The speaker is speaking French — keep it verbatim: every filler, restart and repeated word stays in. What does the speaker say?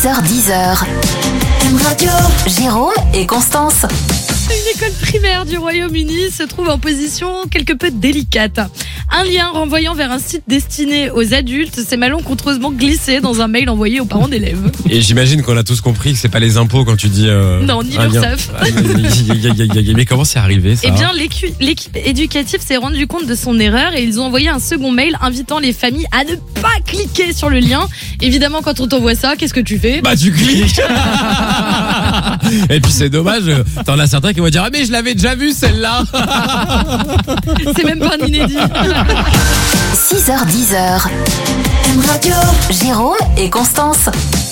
six heures dix. M Radio. Jérôme et Constance. Une école primaire du Royaume-Uni se trouve en position quelque peu délicate. Un lien renvoyant vers un site destiné aux adultes s'est malencontreusement glissé dans un mail envoyé aux parents d'élèves. Et j'imagine qu'on a tous compris que c'est pas les impôts quand tu dis... Euh, non, ni l'URSSAF. Mais comment c'est arrivé ça ? Eh bien, l'équipe, l'équipe éducative s'est rendue compte de son erreur et ils ont envoyé un second mail invitant les familles à ne pas cliquer sur le lien. Évidemment, quand on t'envoie ça, qu'est-ce que tu fais ? Bah tu cliques. Et puis c'est dommage, t'en as certains qui vont dire ah mais je l'avais déjà vu celle-là. C'est même pas un inédit. six heures dix. M Radio. Jérôme et Constance.